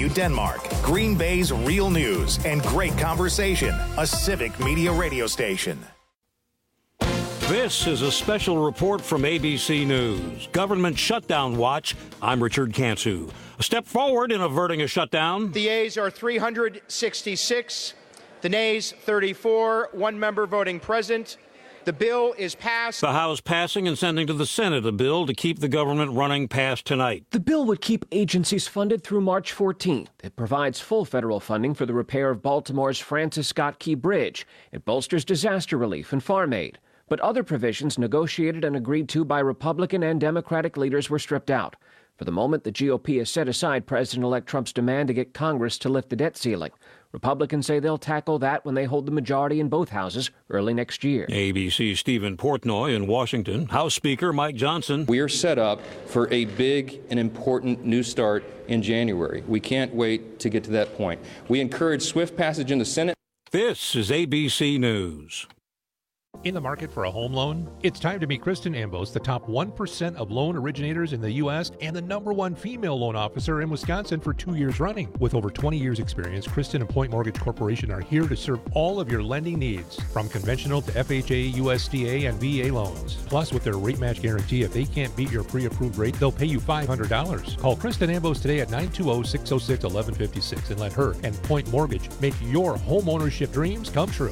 KW Denmark, Green Bay's real news and great conversation, a civic media radio station. This is a special report from ABC News. Government shutdown watch. I'm Richard Cantu. A step forward in averting a shutdown. The yeas are 366, the nays 34, one member voting present. The bill is passed. The House passing and sending to the Senate a bill to keep the government running past tonight. The bill would keep agencies funded through March 14th. It provides full federal funding for the repair of Baltimore's Francis Scott Key Bridge. It bolsters disaster relief and farm aid. But other provisions negotiated and agreed to by Republican and Democratic leaders were stripped out. For the moment, the GOP has set aside President-elect Trump's demand to get Congress to lift the debt ceiling. Republicans say they'll tackle that when they hold the majority in both houses early next year. ABC's Stephen Portnoy in Washington. House Speaker Mike Johnson. We are set up for a big and important new start in January. We can't wait to get to that point. We encourage swift passage in the Senate. This is ABC News. In the market for a home loan? It's time to meet Kristen Ambos, the top 1% of loan originators in the U.S. and the #1 female loan officer in Wisconsin for 2 years running. With over 20 years experience, Kristen and Point Mortgage Corporation are here to serve all of your lending needs, from conventional to FHA, USDA, and VA loans. Plus, with their rate match guarantee, if they can't beat your pre-approved rate, they'll pay you $500. Call Kristen Ambos today at 920-606-1156 and let her and Point Mortgage make your home ownership dreams come true.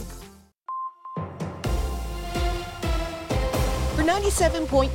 For 97.9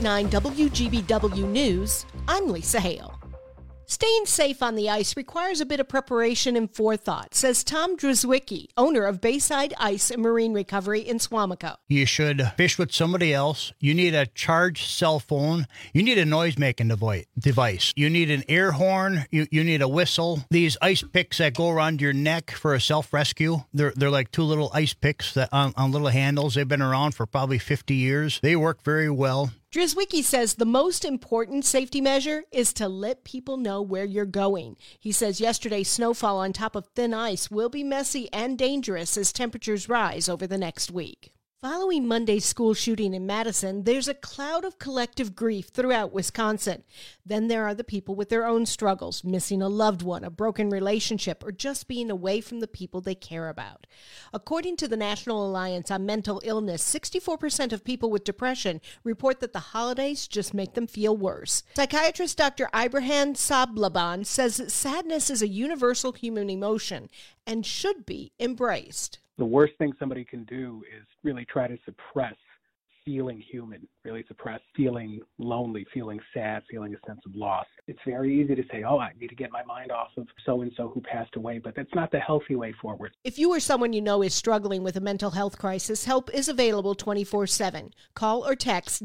WGBW News, I'm Lisa Hale. Staying safe on the ice requires a bit of preparation and forethought, says Tom Drzwicki, owner of Bayside Ice and Marine Recovery in Suamico. You should fish with somebody else. You need a charged cell phone. You need a noise-making device. You need an air horn. You need a whistle. These ice picks that go around your neck for a self-rescue, they're like two little ice picks that on little handles. They've been around for probably 50 years. They work very well. Drzwicki says the most important safety measure is to let people know where you're going. He says yesterday's snowfall on top of thin ice will be messy and dangerous as temperatures rise over the next week. Following Monday's school shooting in Madison, there's a cloud of collective grief throughout Wisconsin. Then there are the people with their own struggles, missing a loved one, a broken relationship, or just being away from the people they care about. According to the National Alliance on Mental Illness, 64% of people with depression report that the holidays just make them feel worse. Psychiatrist Dr. Ibrahim Sablaban says that sadness is a universal human emotion and should be embraced. The worst thing somebody can do is really try to suppress feeling human, really suppress feeling lonely, feeling sad, feeling a sense of loss. It's very easy to say, I need to get my mind off of so-and-so who passed away, but that's not the healthy way forward. If you or someone you know is struggling with a mental health crisis, help is available 24/7. Call or text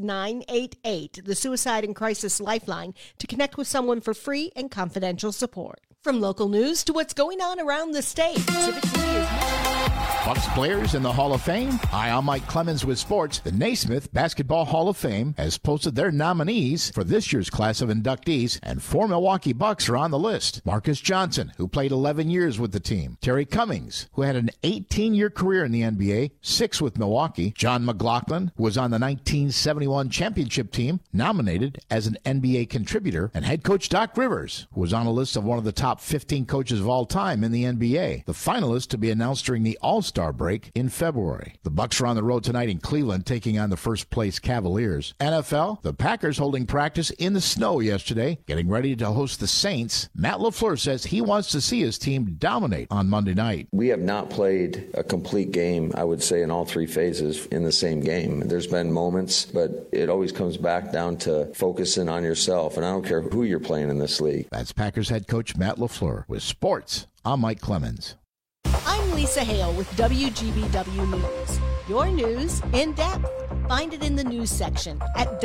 988, the Suicide and Crisis Lifeline, to connect with someone for free and confidential support. From local news to what's going on around the state, Civic News. Bucks players in the Hall of Fame? Hi, I'm Mike Clemens with sports. The Naismith Basketball Hall of Fame has posted their nominees for this year's class of inductees, and 4 Milwaukee Bucks are on the list. Marcus Johnson, who played 11 years with the team. Terry Cummings, who had an 18-year career in the NBA, 6 with Milwaukee. John McLaughlin, who was on the 1971 championship team, nominated as an NBA contributor. And head coach Doc Rivers, who was on a list of one of the top 15 coaches of all time in the NBA. The finalists to be announced during the All-Star break in February. The Bucks are on the road tonight in Cleveland, taking on the first-place Cavaliers. NFL, the Packers holding practice in the snow yesterday, getting ready to host the Saints. Matt LaFleur says he wants to see his team dominate on Monday night. We have not played a complete game, I would say, in all 3 phases in the same game. There's been moments, but it always comes back down to focusing on yourself, and I don't care who you're playing in this league. That's Packers head coach Matt LaFleur. With sports, I'm Mike Clemens. I'm Lisa Hale with WGBW News. Your news in depth. Find it in the news section at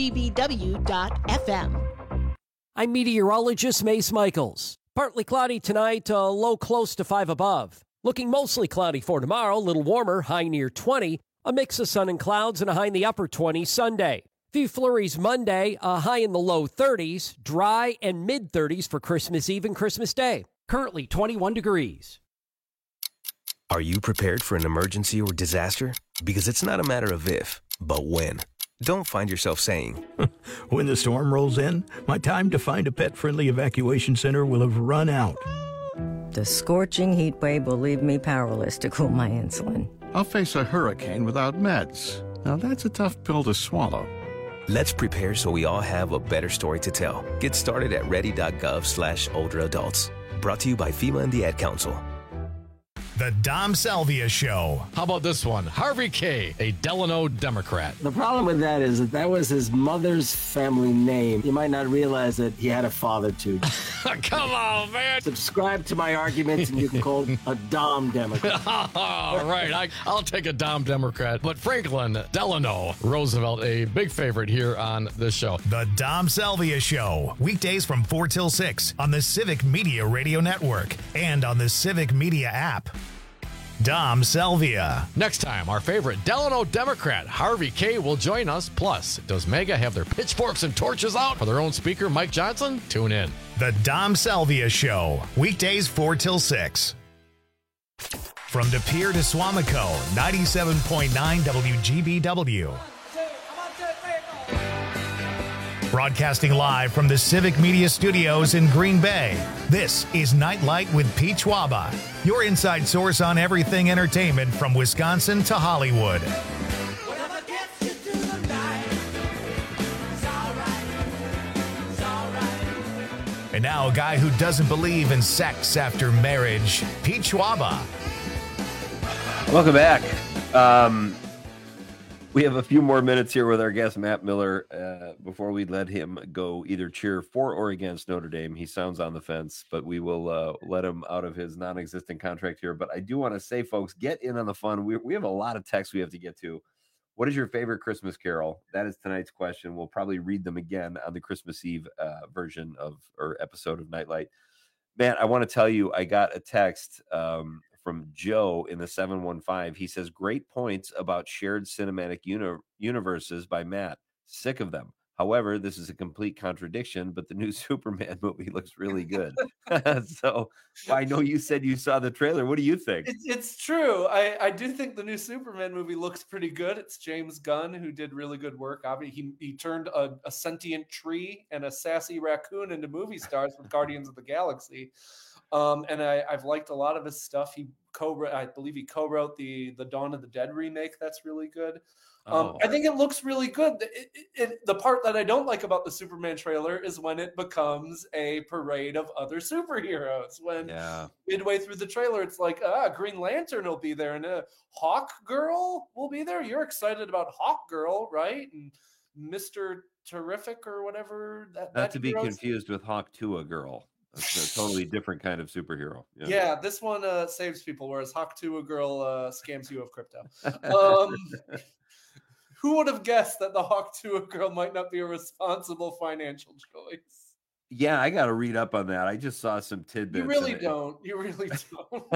WGBW.FM. I'm meteorologist Mace Michaels. Partly cloudy tonight, low close to 5 above. Looking mostly cloudy for tomorrow, a little warmer, high near 20. A mix of sun and clouds and a high in the upper 20s Sunday. Few flurries Monday, a high in the low 30s. Dry and mid-30s for Christmas Eve and Christmas Day. Currently 21 degrees. Are you prepared for an emergency or disaster? Because it's not a matter of if, but when. Don't find yourself saying, when the storm rolls in, my time to find a pet-friendly evacuation center will have run out. The scorching heat wave will leave me powerless to cool my insulin. I'll face a hurricane without meds. Now that's a tough pill to swallow. Let's prepare so we all have a better story to tell. Get started at ready.gov/older adults. Brought to you by FEMA and the Ad Council. The Dom Salvia Show. How about this one? Harvey K., a Delano Democrat. The problem with that is that was his mother's family name. You might not realize that he had a father, too. Come on, man. Subscribe to my arguments and you can call a Dom Democrat. All right, I'll take a Dom Democrat. But Franklin Delano Roosevelt, a big favorite here on this show. The Dom Salvia Show. Weekdays from 4 till 6 on the Civic Media Radio Network and on the Civic Media app. Dom Salvia. Next time, our favorite Delano Democrat, Harvey K., will join us. Plus, does MAGA have their pitchforks and torches out for their own speaker, Mike Johnson? Tune in. The Dom Salvia Show. Weekdays 4 till 6. From De Pere to Suamico, 97.9 WGBW. Broadcasting live from the Civic Media Studios in Green Bay, this is Nightlight with Pete Schwaba, your inside source on everything entertainment from Wisconsin to Hollywood. And now a guy who doesn't believe in sex after marriage, Pete Schwaba. Welcome back. We have a few more minutes here with our guest, Matt Miller, before we let him go either cheer for or against Notre Dame. He sounds on the fence, but we will let him out of his non-existent contract here. But I do want to say, folks, get in on the fun. We have a lot of texts we have to get to. What is your favorite Christmas carol? That is tonight's question. We'll probably read them again on the Christmas Eve version of or episode of Nightlight. Matt, I want to tell you, I got a text from Joe in the 715. He says, great points about shared cinematic universes by Matt. Sick of them. However, this is a complete contradiction, but the new Superman movie looks really good. So I know you said you saw the trailer. What do you think? It's true. I do think the new Superman movie looks pretty good. It's James Gunn, who did really good work. Obviously, he turned a sentient tree and a sassy raccoon into movie stars with Guardians of the Galaxy. And I've liked a lot of his stuff. I believe he co-wrote the Dawn of the Dead remake. That's really good. I think it looks really good. The part that I don't like about the Superman trailer is when it becomes a parade of other superheroes. When midway through the trailer, it's like, Green Lantern will be there and Hawk Girl will be there. You're excited about Hawk Girl, right? And Mr. Terrific or whatever. Not to be confused with Hawk Tua Girl. It's a totally different kind of superhero. Yeah, this one saves people, whereas Hawk Tua Girl scams you of crypto. Who would have guessed that the Hawk Tua Girl might not be a responsible financial choice? Yeah, I got to read up on that. I just saw some tidbits. You really don't. You really don't.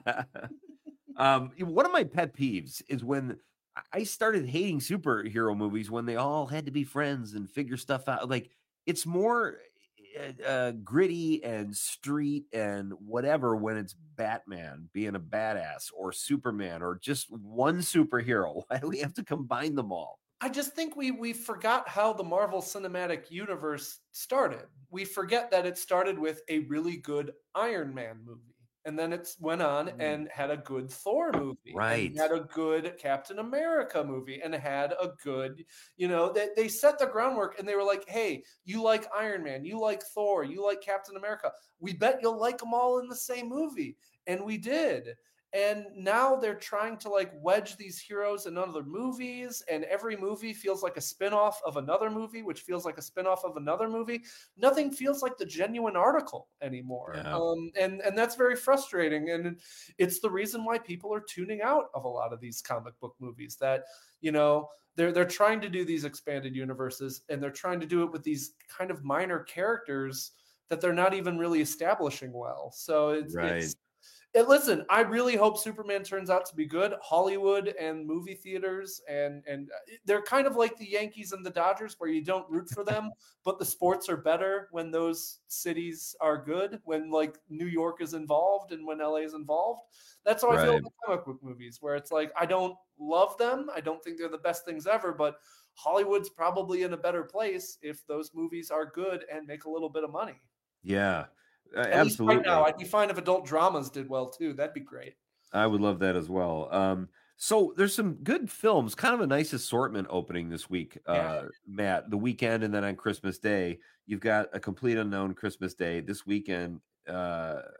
One of my pet peeves is when I started hating superhero movies when they all had to be friends and figure stuff out. Like, it's more gritty and street and whatever when it's Batman being a badass or Superman or just one superhero. Why do we have to combine them all? I just think we forgot how the Marvel Cinematic Universe started. We forget that it started with a really good Iron Man movie. And then it went on and had a good Thor movie. Right. And had a good Captain America movie and had a good, they set the groundwork and they were like, hey, you like Iron Man, you like Thor, you like Captain America. We bet you'll like them all in the same movie. And we did. And now they're trying to wedge these heroes in other movies, and every movie feels like a spinoff of another movie, which feels like a spinoff of another movie. Nothing feels like the genuine article anymore. Yeah. And that's very frustrating. And it's the reason why people are tuning out of a lot of these comic book movies that, they're trying to do these expanded universes, and they're trying to do it with these kind of minor characters that they're not even really establishing well. So listen, I really hope Superman turns out to be good. Hollywood and movie theaters, and they're kind of like the Yankees and the Dodgers, where you don't root for them, but the sports are better when those cities are good, when New York is involved and when LA is involved. That's how I feel about comic book movies, where it's I don't love them. I don't think they're the best things ever, but Hollywood's probably in a better place if those movies are good and make a little bit of money. Yeah. At least Absolutely. right now, I'd be fine if adult dramas did well too. That'd be great. I would love that as well. So there's some good films, kind of a nice assortment opening this week, Matt. The weekend and then on Christmas Day, you've got A Complete Unknown Christmas Day. This weekend, The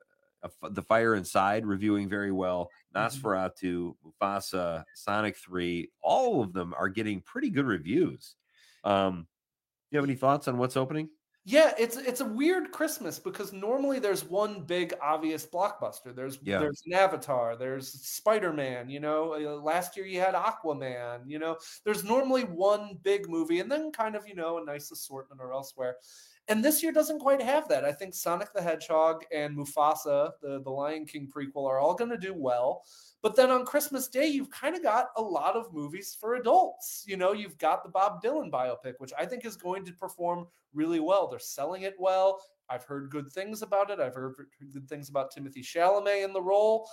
Fire Inside reviewing very well. Nosferatu, Mufasa, Sonic 3, all of them are getting pretty good reviews. You have any thoughts on what's opening? Yeah, it's a weird Christmas because normally there's one big obvious blockbuster. There's an Avatar, there's Spider-Man, last year you had Aquaman, there's normally one big movie and then kind of, a nice assortment or elsewhere. And this year doesn't quite have that. I think Sonic the Hedgehog and Mufasa, the Lion King prequel, are all going to do well. But then on Christmas Day, you've kind of got a lot of movies for adults. You've got the Bob Dylan biopic, which I think is going to perform really well. They're selling it well. I've heard good things about it. I've heard good things about Timothy Chalamet in the role.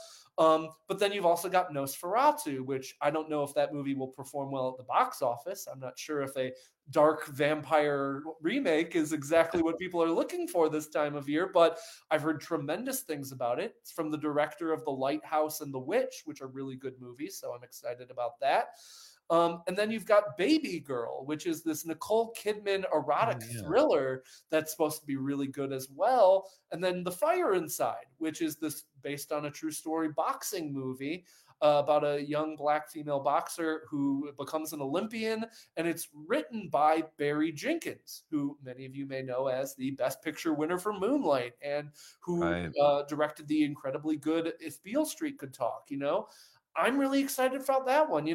But then you've also got Nosferatu, which I don't know if that movie will perform well at the box office. I'm not sure if a dark vampire remake is exactly what people are looking for this time of year, but I've heard tremendous things about it. It's from the director of The Lighthouse and The Witch, which are really good movies, so I'm excited about that. And then you've got Baby Girl, which is this Nicole Kidman erotic thriller that's supposed to be really good as well. And then The Fire Inside, which is this based on a true story boxing movie about a young Black female boxer who becomes an Olympian. And it's written by Barry Jenkins, who many of you may know as the Best Picture winner for Moonlight and who directed the incredibly good If Beale Street Could Talk. I'm really excited about that one.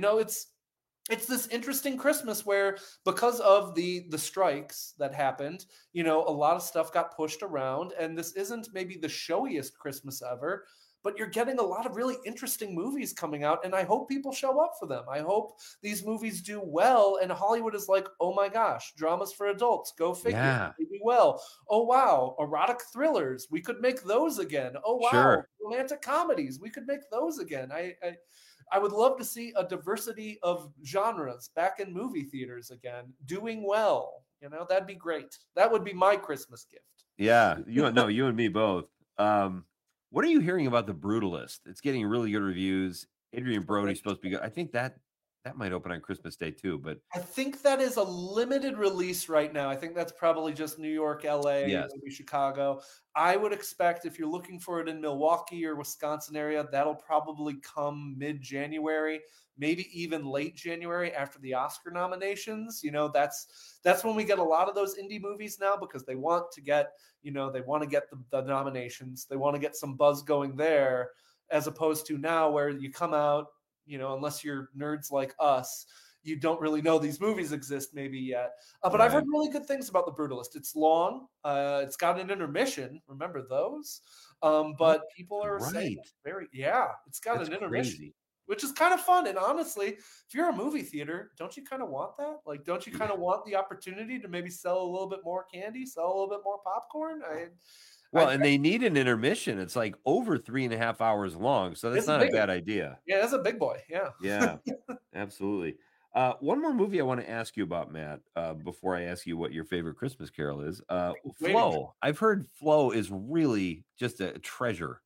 It's this interesting Christmas where because of the strikes that happened, a lot of stuff got pushed around, and this isn't maybe the showiest Christmas ever, but you're getting a lot of really interesting movies coming out, and I hope people show up for them. I hope these movies do well, and Hollywood is like, oh my gosh, dramas for adults, go figure. Yeah. They do well. Oh wow, erotic thrillers, we could make those again. Oh wow, Sure. Romantic comedies, we could make those again. I would love to see a diversity of genres back in movie theaters again, doing well. That'd be great. That would be my Christmas gift. Yeah, you and me both. What are you hearing about The Brutalist? It's getting really good reviews. Adrian Brody's supposed to be good. I think that might open on Christmas Day too, but I think that is a limited release right now. I think that's probably just New York, LA, maybe Chicago. I would expect if you're looking for it in Milwaukee or Wisconsin area, that'll probably come mid-January, maybe even late January after the Oscar nominations. That's when we get a lot of those indie movies now because they want to get, the nominations. They want to get some buzz going there as opposed to now where you come out, unless you're nerds like us, you don't really know these movies exist maybe yet. But I've heard really good things about The Brutalist. It's long. It's got an intermission. Remember those? But people are saying it's it's got an intermission, which is kind of fun. And honestly, if you're a movie theater, don't you kind of want that? Like, don't you kind of want the opportunity to maybe sell a little bit more candy, sell a little bit more popcorn? and they need an intermission. It's like over 3.5 hours long, so that's not a bad idea. Yeah, that's a big boy. Yeah. Yeah, absolutely. One more movie I want to ask you about, Matt, before I ask you what your favorite Christmas Carol is. Flow. I've heard Flow is really just a treasure.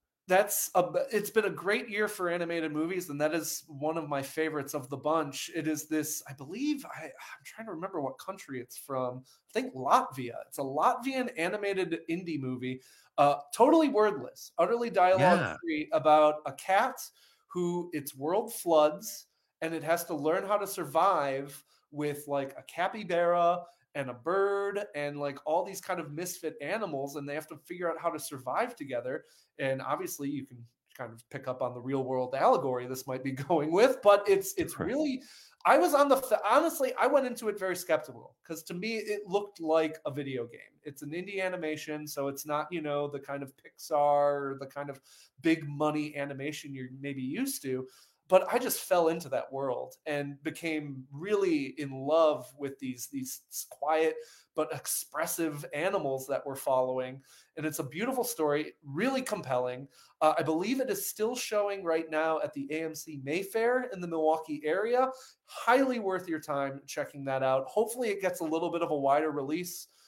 It's been a great year for animated movies, and that is one of my favorites of the bunch. It is this, I believe, I'm trying to remember what country it's from. I think Latvia. It's a Latvian animated indie movie, totally wordless, utterly dialogue-free, about a cat who its world floods, and it has to learn how to survive with like a capybara and a bird and like all these kind of misfit animals, and they have to figure out how to survive together. And obviously you can kind of pick up on the real world allegory this might be going with, but it's really, honestly, I went into it very skeptical because to me, it looked like a video game. It's an indie animation. So it's not, the kind of Pixar or the kind of big money animation you're maybe used to. But I just fell into that world and became really in love with these quiet but expressive animals that we're following. And it's a beautiful story, really compelling. I believe it is still showing right now at the AMC Mayfair in the Milwaukee area. Highly worth your time checking that out. Hopefully it gets a little bit of a wider release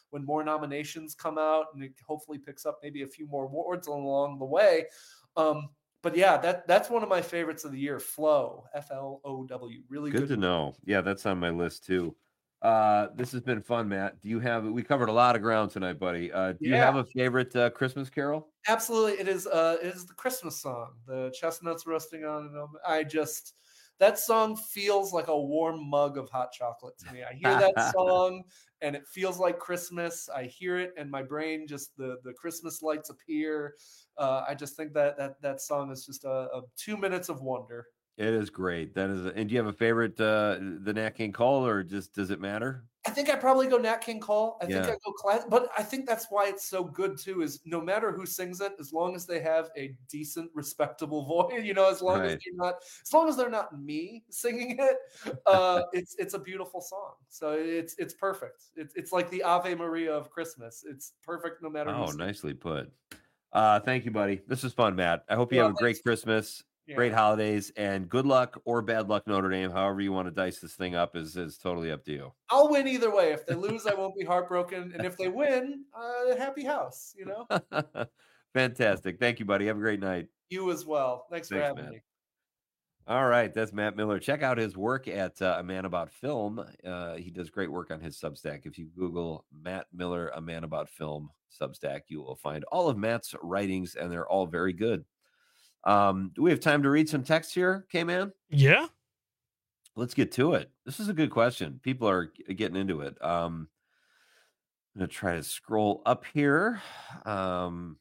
when more nominations come out, and it hopefully picks up maybe a few more awards along the way. But yeah, that's one of my favorites of the year. Flow, F-L-O-W, really good. Good to know. Yeah, that's on my list too. This has been fun, Matt. We covered a lot of ground tonight, buddy. Do you have a favorite Christmas carol? Absolutely. It is the Christmas song, the chestnuts roasting on. That song feels like a warm mug of hot chocolate to me. I hear that song and it feels like Christmas. I hear it and my brain just the Christmas lights appear. I just think that song is just a 2 minutes of wonder. It is great. And do you have a favorite, the Nat King Cole, or just does it matter? I think I'd probably go Nat King Cole. I think I'd go classic, but I think that's why it's so good too, is no matter who sings it, as long as they have a decent, respectable voice, as long as they're not me singing it, it's a beautiful song. So it's perfect. It's like the Ave Maria of Christmas. It's perfect no matter who sings. Nicely put. Thank you, buddy. This was fun, Matt. I hope you have a great Christmas. Great holidays, and good luck or bad luck, Notre Dame. However you want to dice this thing up is totally up to you. I'll win either way. If they lose, I won't be heartbroken, and if they win, happy house. Fantastic. Thank you, buddy. Have a great night. You as well. Thanks for having me. All right, that's Matt Miller. Check out his work at A Man About Film. He does great work on his Substack. If you Google Matt Miller, A Man About Film Substack, you will find all of Matt's writings, and they're all very good. Do we have time to read some text here, K-Man? Yeah. Let's get to it. This is a good question. People are getting into it. I'm going to try to scroll up here. Where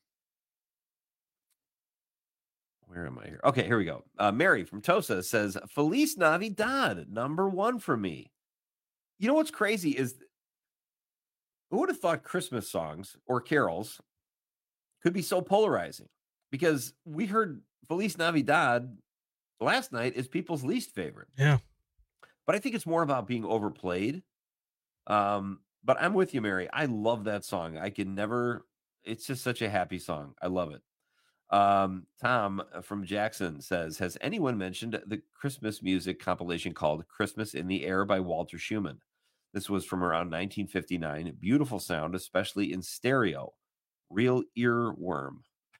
am I here? Okay, here we go. Mary from Tosa says, Feliz Navidad, #1 for me. You know what's crazy is, who would have thought Christmas songs or carols could be so polarizing? Because we heard Feliz Navidad last night is people's least favorite. Yeah. But I think it's more about being overplayed. But I'm with you, Mary. I love that song. It's just such a happy song. I love it. Tom from Jackson says, has anyone mentioned the Christmas music compilation called Christmas in the Air by Walter Schumann? This was from around 1959. Beautiful sound, especially in stereo. Real earworm.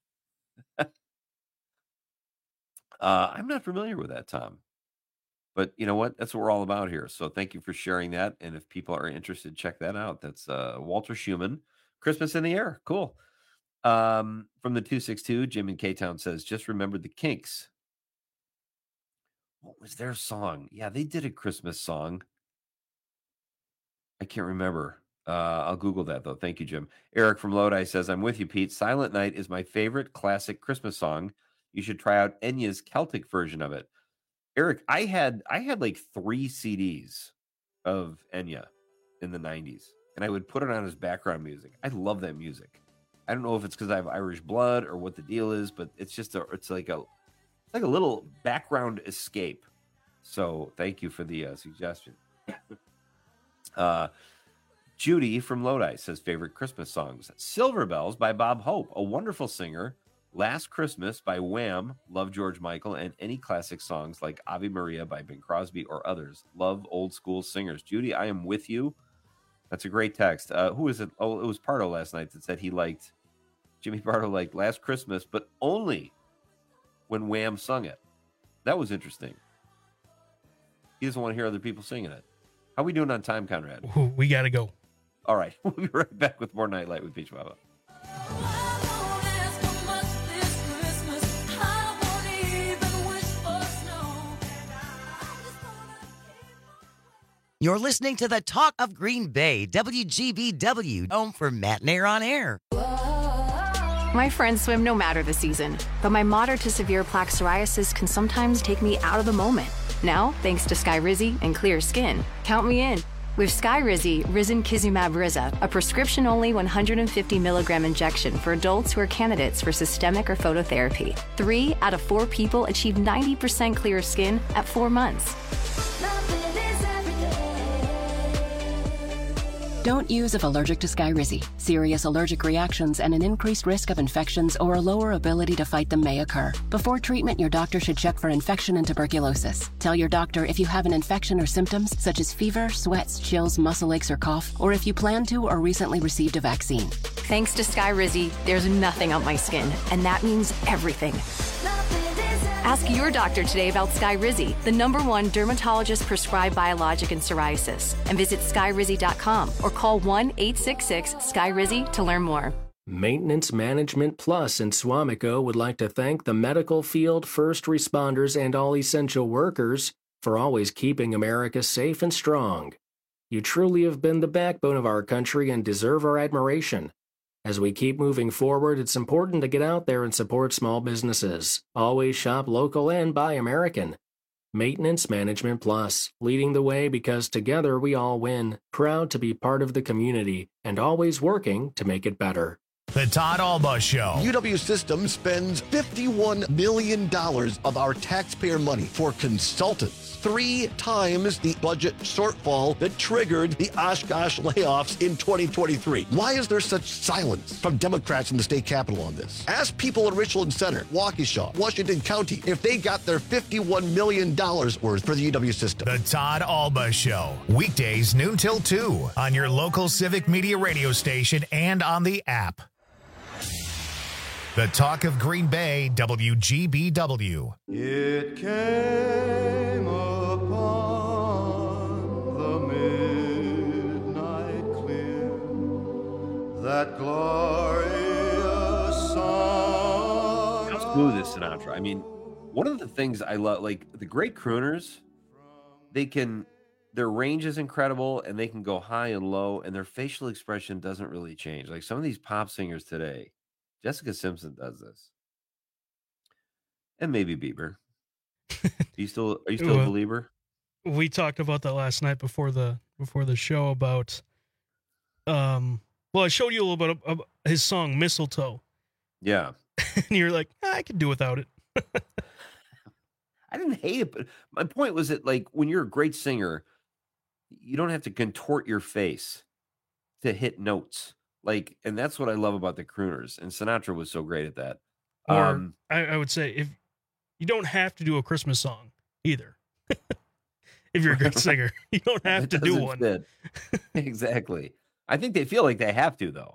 I'm not familiar with that, Tom. But you know what? That's what we're all about here. So thank you for sharing that. And if people are interested, check that out. That's Walter Schumann, Christmas in the Air. Cool. From the 262, Jim in K-Town says, just remembered the Kinks. What was their song? Yeah, they did a Christmas song. I can't remember. I'll Google that, though. Thank you, Jim. Eric from Lodi says, I'm with you, Pete. Silent Night is my favorite classic Christmas song. You should try out Enya's Celtic version of it. Eric, I had like 3 CDs of Enya in the 90s, and I would put it on as background music. I love that music. I don't know if it's because I have Irish blood or what the deal is, but it's just it's like a little background escape. So thank you for the suggestion. Judy from Lodi says favorite Christmas songs: Silver Bells by Bob Hope, a wonderful singer. Last Christmas by Wham, love George Michael, and any classic songs like Ave Maria by Bing Crosby or others. Love old school singers. Judy, I am with you. That's a great text. Who is it? Oh, it was Pardo last night that said Jimmy Pardo liked Last Christmas, but only when Wham sung it. That was interesting. He doesn't want to hear other people singing it. How are we doing on time, Conrad? We got to go. All right. We'll be right back with more Nightlight with Peach Baba. You're listening to the Talk of Green Bay, WGBW, home for Matt and Air on Air. My friends swim no matter the season, but my moderate to severe plaque psoriasis can sometimes take me out of the moment. Now, thanks to Skyrizi and clear skin, count me in. With Skyrizi, Risankizumab Riza, a prescription-only 150 milligram injection for adults who are candidates for systemic or phototherapy. 3 out of 4 people achieve 90% clear skin at 4 months. Don't use if allergic to Skyrizi. Serious allergic reactions and an increased risk of infections or a lower ability to fight them may occur. Before treatment, your doctor should check for infection and tuberculosis. Tell your doctor if you have an infection or symptoms such as fever, sweats, chills, muscle aches, or cough, or if you plan to or recently received a vaccine. Thanks to Skyrizi, there's nothing on my skin, and that means everything. Ask your doctor today about Skyrizi, the #1 dermatologist-prescribed biologic in psoriasis, and visit skyrizi.com or call 1-866-SKYRIZI to learn more. Maintenance Management Plus in Swamico would like to thank the medical field, first responders, and all essential workers for always keeping America safe and strong. You truly have been the backbone of our country and deserve our admiration. As we keep moving forward, it's important to get out there and support small businesses. Always shop local and buy American. Maintenance Management Plus, leading the way because together we all win. Proud to be part of the community and always working to make it better. The Todd Alba Show. UW Systems spends $51 million of our taxpayer money for consultants. 3 times the budget shortfall that triggered the Oshkosh layoffs in 2023. Why is there such silence from Democrats in the state capitol on this? Ask people in Richland Center, Waukesha, Washington County, if they got their $51 million worth for the UW system. The Todd Alba Show. Weekdays noon till 2 on your local Civic Media radio station and on the app. The Talk of Green Bay, WGBW. It came upon the midnight clear, that glorious song. How smooth is Sinatra? I mean, one of the things I love, like the great crooners, their range is incredible and they can go high and low and their facial expression doesn't really change. Like some of these pop singers today, Jessica Simpson does this, and maybe Bieber. Are you still a believer? We talked about that last night before the show about. Well, I showed you a little bit of his song "Mistletoe." Yeah, and you're like, I can do without it. I didn't hate it, but my point was that, like, when you're a great singer, you don't have to contort your face to hit notes. Like, and that's what I love about the crooners, and Sinatra was so great at that. Or I would say, if you don't have to do a Christmas song either. If you're a great singer, you don't have to do one. Exactly. I think they feel like they have to, though.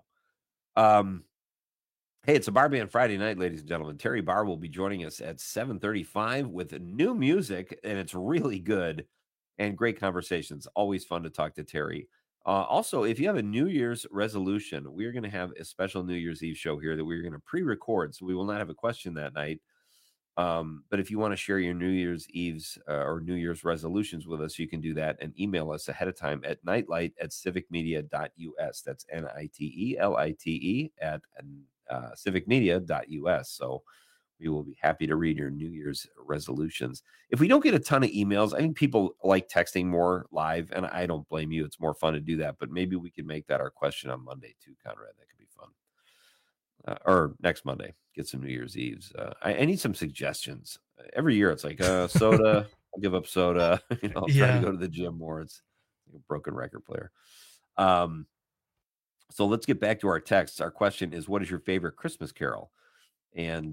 Hey, it's a Bar Band Friday night, ladies and gentlemen. Terry Barr will be joining us at 7:35 with new music, and it's really good and great conversations. Always fun to talk to Terry. Also, if you have a New Year's resolution, we're going to have a special New Year's Eve show here that we're going to pre-record, so we will not have a question that night. But if you want to share your New Year's Eve's or New Year's resolutions with us, you can do that and email us ahead of time at nightlight@civicmedia.us. That's NITELITE at civicmedia.us. So we will be happy to read your New Year's resolutions. If we don't get a ton of emails, I think people like texting more live, and I don't blame you. It's more fun to do that, but maybe we could make that our question on Monday too, Conrad. That could be fun. Or next Monday, get some New Year's Eves. I need some suggestions. Every year it's like soda. I'll give up soda. I'll try to go to the gym more. It's like a broken record player. So let's get back to our texts. Our question is, what is your favorite Christmas carol? And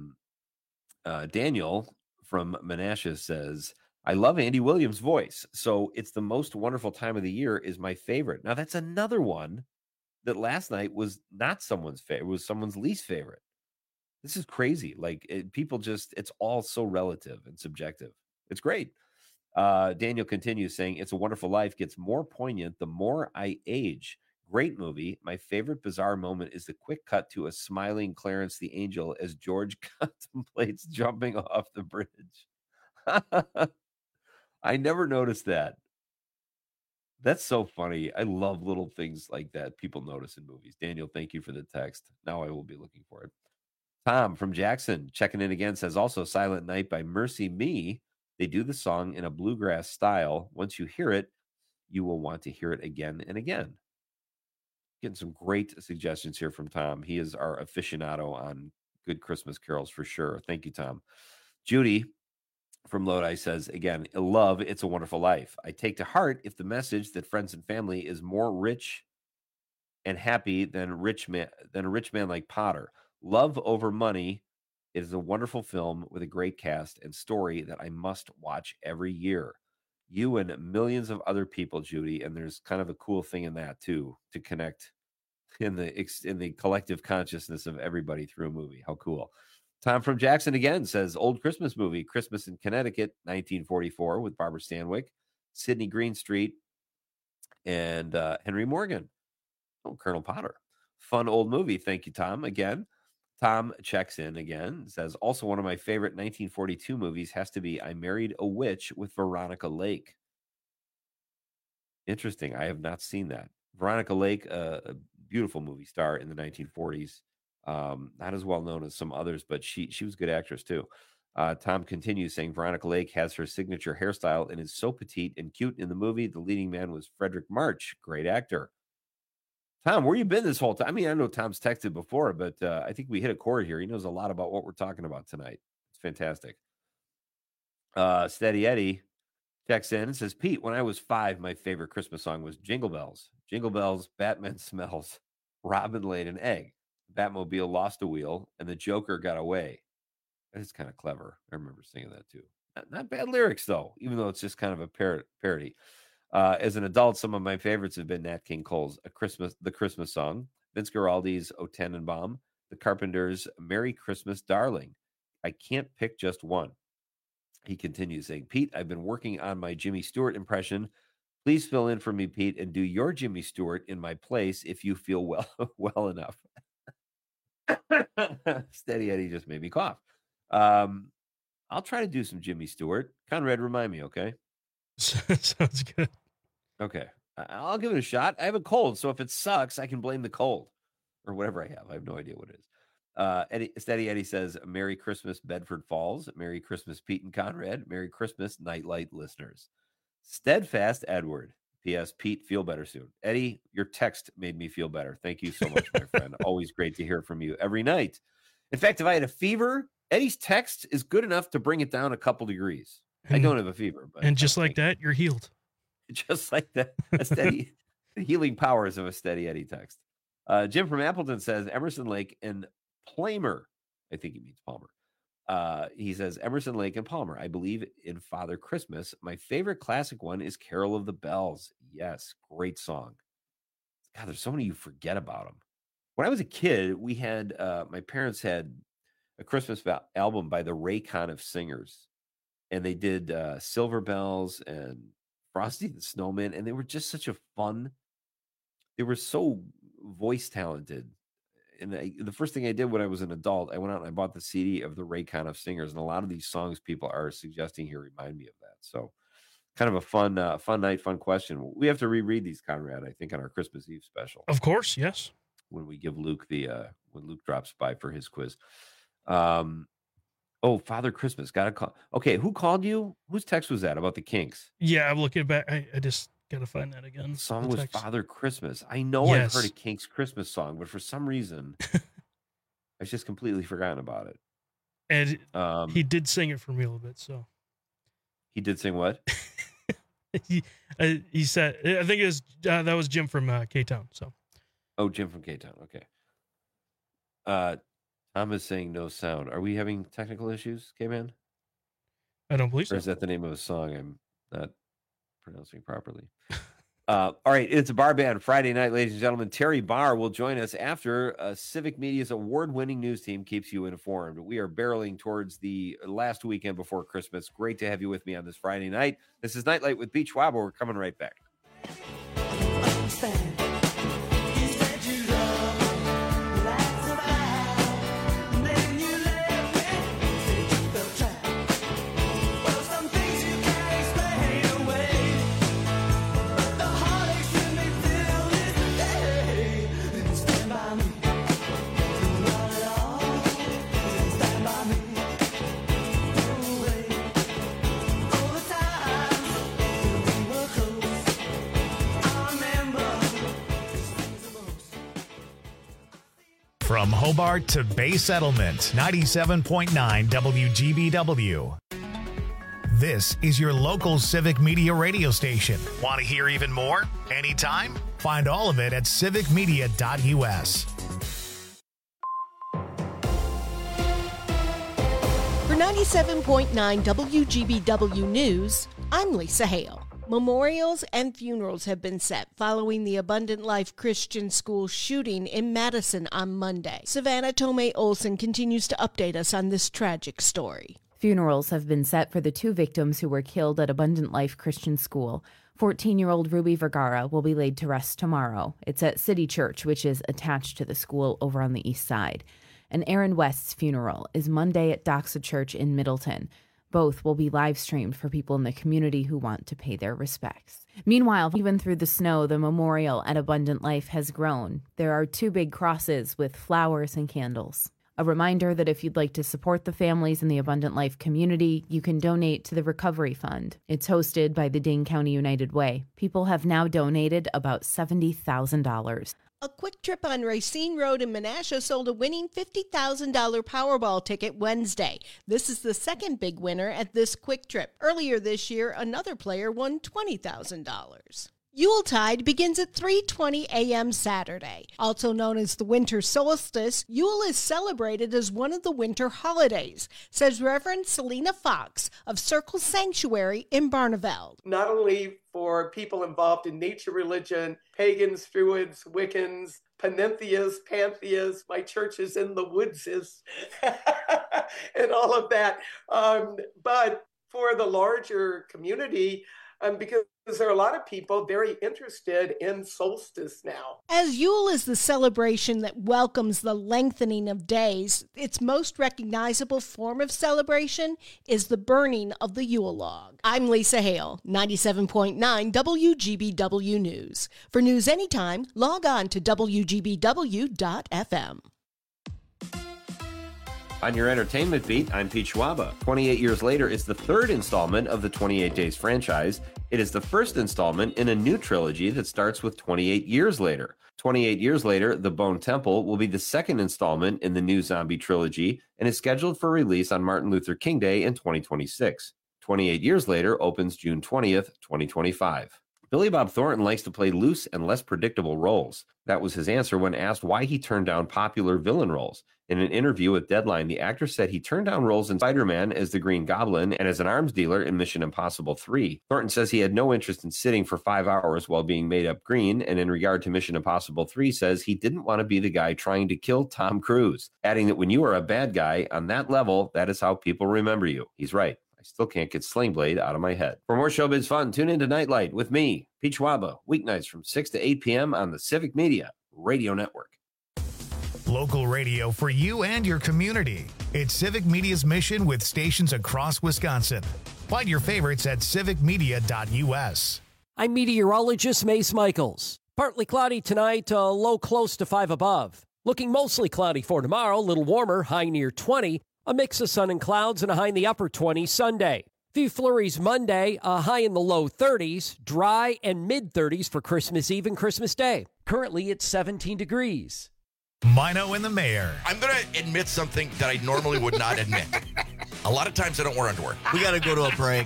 Daniel from Menasha says, I love Andy Williams' voice. So It's the Most Wonderful Time of the Year is my favorite. Now, that's another one that last night was not someone's favorite. It was someone's least favorite. This is crazy. Like, it's all so relative and subjective. It's great. Daniel continues saying, It's a Wonderful Life gets more poignant the more I age. Great movie. My favorite bizarre moment is the quick cut to a smiling Clarence the Angel as George contemplates jumping off the bridge. I never noticed that. That's so funny. I love little things like that people notice in movies. Daniel, thank you for the text. Now I will be looking for it. Tom from Jackson checking in again says, also Silent Night by Mercy Me. They do the song in a bluegrass style. Once you hear it, you will want to hear it again and again. Getting some great suggestions here from Tom. He is our aficionado on good Christmas carols for sure. Thank you, Tom. Judy from Lodi says, again, love It's a Wonderful Life. I take to heart if the message that friends and family is more rich and happy than a rich man like Potter. Love Over Money. It is a wonderful film with a great cast and story that I must watch every year. You and millions of other people, Judy, and there's kind of a cool thing in that too, to connect in the collective consciousness of everybody through a movie. How cool. Tom from Jackson again says, old Christmas movie, Christmas in Connecticut, 1944, with Barbara Stanwyck, Sidney Greenstreet, and Henry Morgan. Oh, Colonel Potter. Fun old movie. Thank you, Tom. Again, Tom checks in again, says, also one of my favorite 1942 movies has to be I Married a Witch with Veronica Lake. Interesting. I have not seen that. Veronica Lake, a beautiful movie star in the 1940s. Not as well known as some others, but she was a good actress too. Tom continues saying Veronica Lake has her signature hairstyle and is so petite and cute in the movie. The leading man was Frederick March, great actor. Tom, where you been this whole time? I mean, I know Tom's texted before, but I think we hit a chord here. He knows a lot about what we're talking about tonight. It's fantastic. Steady Eddie texts in and says, Pete, when I was 5, my favorite Christmas song was Jingle Bells. Jingle Bells, Batman smells. Robin laid an egg. Batmobile lost a wheel, and the Joker got away. That's kind of clever. I remember singing that too. Not bad lyrics, though, even though it's just kind of a parody. As an adult, some of my favorites have been Nat King Cole's The Christmas Song, Vince Guaraldi's O Tannenbaum, The Carpenters' Merry Christmas, Darling. I can't pick just one. He continues saying, Pete, I've been working on my Jimmy Stewart impression. Please fill in for me, Pete, and do your Jimmy Stewart in my place if you feel well enough. Steady Eddie just made me cough. I'll try to do some Jimmy Stewart. Conrad, remind me, okay? Sounds good. Okay. I'll give it a shot. I have a cold, so if it sucks, I can blame the cold or whatever I have. I have no idea what it is. Steady Eddie says, Merry Christmas, Bedford Falls. Merry Christmas, Pete and Conrad. Merry Christmas, Nightlight listeners. Steadfast Edward. P.S. Pete, feel better soon. Eddie, your text made me feel better. Thank you so much, my friend. Always great to hear from you every night. In fact, if I had a fever, Eddie's text is good enough to bring it down a couple degrees. I don't have a fever. But and just like that, you're healed. Just like that. A steady healing powers of a Steady Eddie text. Jim from Appleton says Emerson Lake and Palmer. I think he means Palmer. He says Emerson Lake and Palmer. I believe in Father Christmas. My favorite classic one is Carol of the Bells. Yes, great song. God, there's so many you forget about them. When I was a kid, we had my parents had a Christmas album by the Raycon of Singers, and they did Silver Bells and Frosty the Snowman, and they were just such a fun. They were so voice talented. And the first thing I did when I was an adult, I went out and I bought the CD of the Raycon of Singers, and a lot of these songs people are suggesting here remind me of that. So, kind of a fun night, fun question. We have to reread these, Conrad, I think, on our Christmas Eve special. Of course, yes. When we give Luke when Luke drops by for his quiz. Father Christmas, got a call. Okay, who called you? Whose text was that about the Kinks? Yeah, I'm looking back. I just gotta find that again. The song was Father Christmas. I know I've heard a Kinks Christmas song, but for some reason, I've just completely forgotten about it. And he did sing it for me a little bit. So he did sing what? he said, I think it was that was Jim from K-Town. So, Jim from K-Town. Okay. Tom is saying no sound. Are we having technical issues, K-Man? I don't believe so. Or is that the name of a song I'm not pronouncing properly? All right, it's a bar band Friday night, ladies and gentlemen. Terry Barr will join us after Civic Media's award-winning news team keeps you informed. We are barreling towards the last weekend before Christmas. Great to have you with me on this Friday night. This is Nightlight with Pete Schwab. We're coming right back. From Hobart to Bay Settlement, 97.9 WGBW. This is your local Civic Media radio station. Want to hear even more? Anytime? Find all of it at civicmedia.us. For 97.9 WGBW News, I'm Lisa Hale. Memorials and funerals have been set following the Abundant Life Christian School shooting in Madison on Monday. Savannah Tomei Olson continues to update us on this tragic story. Funerals have been set for the two victims who were killed at Abundant Life Christian School. 14-year-old Ruby Vergara will be laid to rest tomorrow. It's at City Church, which is attached to the school over on the east side. And Aaron West's funeral is Monday at Doxa Church in Middleton. Both will be live-streamed for people in the community who want to pay their respects. Meanwhile, even through the snow, the memorial at Abundant Life has grown. There are 2 big crosses with flowers and candles. A reminder that if you'd like to support the families in the Abundant Life community, you can donate to the Recovery Fund. It's hosted by the Dane County United Way. People have now donated about $70,000. A Quick Trip on Racine Road in Menasha sold a winning $50,000 Powerball ticket Wednesday. This is the second big winner at this Quick Trip. Earlier this year, another player won $20,000. Yuletide begins at 3:20 a.m. Saturday. Also known as the winter solstice, Yule is celebrated as one of the winter holidays, says Reverend Selena Fox of Circle Sanctuary in Barneveld. Not only for people involved in nature religion, pagans, Druids, Wiccans, Panentheas, Pantheas, my church is in the woodses, and all of that. But for the larger community, because there are a lot of people very interested in solstice now. As Yule is the celebration that welcomes the lengthening of days, its most recognizable form of celebration is the burning of the Yule log. I'm Lisa Hale, 97.9 WGBW News. For news anytime, log on to WGBW.FM. On your entertainment beat, I'm Pete Schwaba. 28 Years Later is the third installment of the 28 Days franchise. It is the first installment in a new trilogy that starts with 28 Years Later. 28 Years Later, The Bone Temple will be the second installment in the new zombie trilogy and is scheduled for release on Martin Luther King Day in 2026. 28 Years Later opens June 20th, 2025. Billy Bob Thornton likes to play loose and less predictable roles. That was his answer when asked why he turned down popular villain roles. In an interview with Deadline, the actor said he turned down roles in Spider-Man as the Green Goblin and as an arms dealer in Mission Impossible 3. Thornton says he had no interest in sitting for 5 hours while being made up green, and in regard to Mission Impossible 3 says he didn't want to be the guy trying to kill Tom Cruise, adding that when you are a bad guy on that level, that is how people remember you. He's right. I still can't get Sling Blade out of my head. For more showbiz fun, tune into Nightlight with me, Pete Schwaba, weeknights from 6 to 8 p.m. on the Civic Media Radio Network. Local radio for you and your community. It's Civic Media's mission with stations across Wisconsin. Find your favorites at civicmedia.us. I'm meteorologist Mace Michaels. Partly cloudy tonight, low close to 5 above. Looking mostly cloudy for tomorrow, a little warmer, high near 20. A mix of sun and clouds and a high in the upper 20s Sunday. Few flurries Monday, a high in the low 30s, dry and mid-30s for Christmas Eve and Christmas Day. Currently, it's 17 degrees. Mino and the Mayor. I'm going to admit something that I normally would not admit. A lot of times I don't wear underwear. We got to go to a break.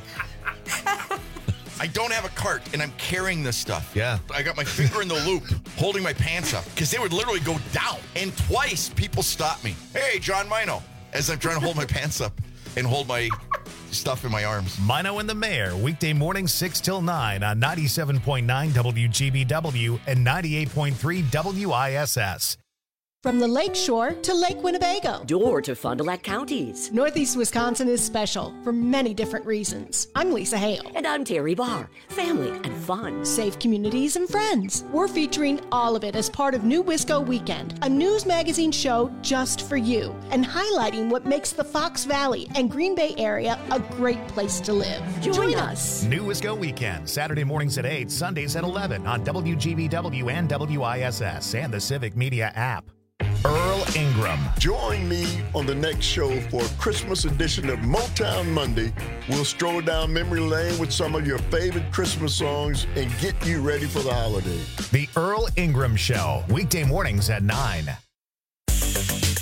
I don't have a cart, and I'm carrying this stuff. Yeah. I got my finger in the loop, holding my pants up, because they would literally go down. And twice, people stopped me. Hey, John Mino, as I'm trying to hold my pants up and hold my stuff in my arms. Mino and the Mayor, weekday morning 6 till 9 on 97.9 WGBW and 98.3 WISS. From the Lake Shore to Lake Winnebago. Door to Fond du Lac counties. Northeast Wisconsin is special for many different reasons. I'm Lisa Hale. And I'm Terry Barr. Family and fun. Safe communities and friends. We're featuring all of it as part of New Wisco Weekend, a news magazine show just for you, and highlighting what makes the Fox Valley and Green Bay area a great place to live. Join us. New Wisco Weekend, Saturday mornings at 8, Sundays at 11 on WGBW and WISS and the Civic Media app. Earl Ingram. Join me on the next show for a Christmas edition of Motown Monday. We'll stroll down memory lane with some of your favorite Christmas songs and get you ready for the holiday. The Earl Ingram Show, weekday mornings at 9.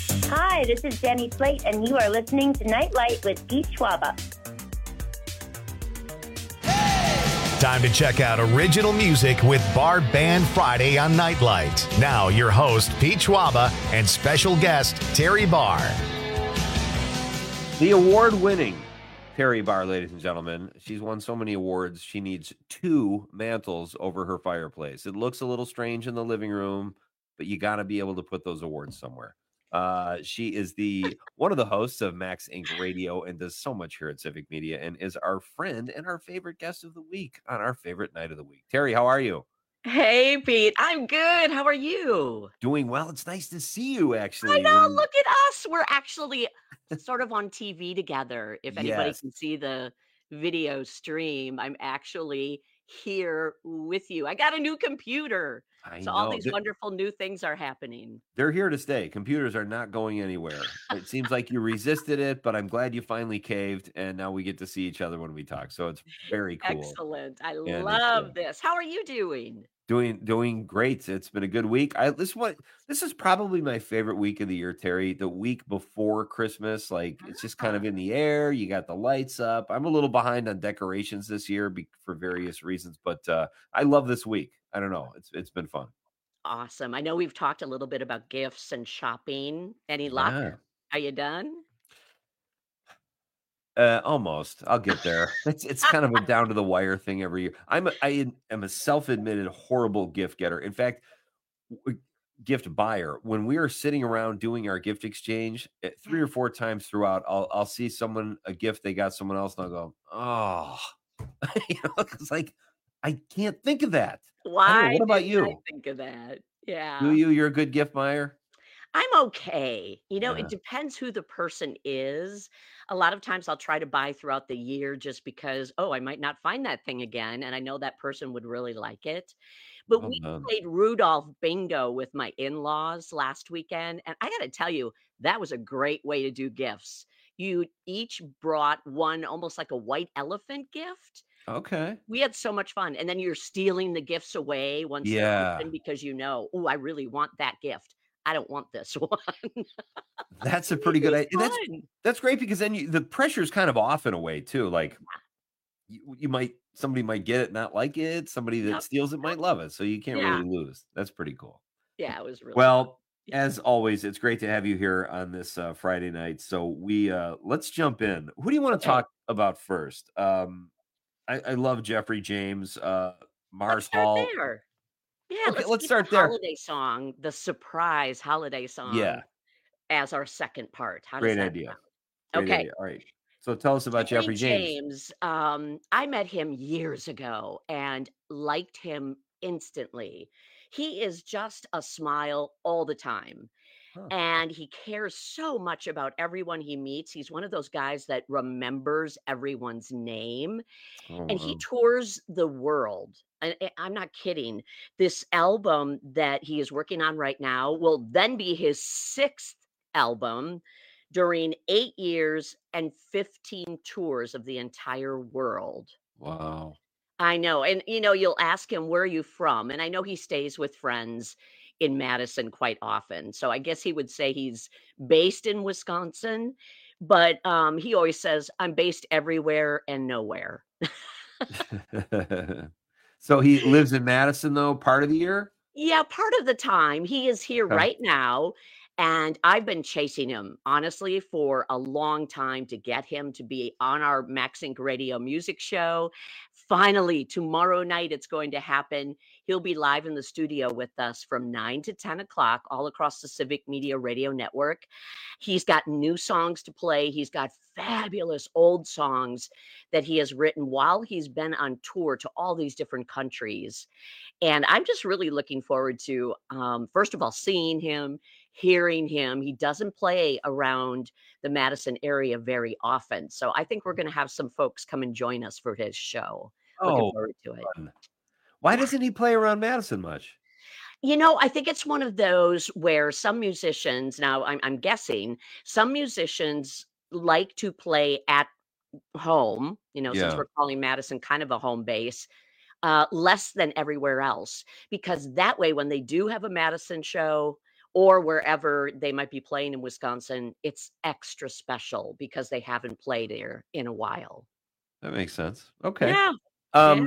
Hi, this is Jenny Slate, and you are listening to Nightlight with Pete Schwaba. Time to check out original music with Bar Band Friday on Nightlight. Now, your host, Pete Schwaba, and special guest, Terry Barr. The award-winning Terry Barr, ladies and gentlemen. She's won so many awards, she needs 2 mantles over her fireplace. It looks a little strange in the living room, but you got to be able to put those awards somewhere. She is one of the hosts of Max Inc. Radio and does so much here at Civic Media and is our friend and our favorite guest of the week on our favorite night of the week. Terry, how are you? Hey, Pete. I'm good. How are you? Doing well. It's nice to see you, actually. I know. Look at us. We're actually sort of on TV together. If anybody can see the video stream, I'm actually here with you. I got a new computer. So all these wonderful new things are happening. They're here to stay. Computers are not going anywhere. It seems like you resisted it, but I'm glad you finally caved, and now we get to see each other when we talk. So it's very cool. Excellent. I love this. How are you doing? Doing great. It's been a good week. This is probably my favorite week of the year, Terry. The week before Christmas, it's just kind of in the air. You got the lights up. I'm a little behind on decorations this year for various reasons, but I love this week. I don't know. It's been fun. Awesome. I know we've talked a little bit about gifts and shopping. Any luck? Yeah. Are you done? Almost. I'll get there. It's kind of a down to the wire thing every year. I am a self-admitted horrible gift getter. In fact, gift buyer. When we are sitting around doing our gift exchange, 3 or 4 times throughout, I'll see someone a gift they got someone else, and I'll go, oh, it's like I can't think of that. Why? What about you? I think of that. Yeah. Do you? You're a good gift buyer? I'm okay. It depends who the person is. A lot of times I'll try to buy throughout the year just because, I might not find that thing again. And I know that person would really like it. But we played Rudolph Bingo with my in-laws last weekend. And I got to tell you, that was a great way to do gifts. You each brought one almost like a white elephant gift. Okay. We had so much fun. And then you're stealing the gifts away once they're open because I really want that gift. I don't want this one. That's a pretty good idea. That's great because then the pressure is kind of off in a way too. Like somebody might get it, not like it. Somebody that steals it might love it. So you can't really lose. That's pretty cool. Yeah, it was really well. As always, it's great to have you here on this Friday night. So let's jump in. Who do you want to talk about first? I love Jeffrey James, Mars Hall. There. Yeah, okay, let's start there. Holiday song, the surprise holiday song. Yeah, as our second part. Great idea. Great idea. All right. So tell us about Jeffrey James. I met him years ago and liked him instantly. He is just a smile all the time. And he cares so much about everyone he meets. He's one of those guys that remembers everyone's name. And he tours the world. I'm not kidding. This album that he is working on right now will then be his 6th album during 8 years and 15 tours of the entire world. Wow. I know. And, you'll ask him, where are you from? And I know he stays with friends in Madison quite often. So I guess he would say he's based in Wisconsin, but he always says, I'm based everywhere and nowhere. So he lives in Madison, though, part of the year? Yeah, part of the time. He is here right now. And I've been chasing him, honestly, for a long time to get him to be on our Max Inc. Radio music show. Finally, tomorrow night, it's going to happen. He'll be live in the studio with us from 9 to 10 o'clock all across the Civic Media Radio Network. He's got new songs to play. He's got fabulous old songs that he has written while he's been on tour to all these different countries. And I'm just really looking forward to, first of all, seeing him, hearing him. He doesn't play around the Madison area very often. So I think we're going to have some folks come and join us for his show. Looking forward to it. Fun. Why doesn't he play around Madison much? I think it's one of those where some musicians, now I'm guessing, some musicians like to play at home, since we're calling Madison kind of a home base, less than everywhere else. Because that way, when they do have a Madison show, or wherever they might be playing in Wisconsin, it's extra special because they haven't played there in a while. That makes sense. Okay. Yeah.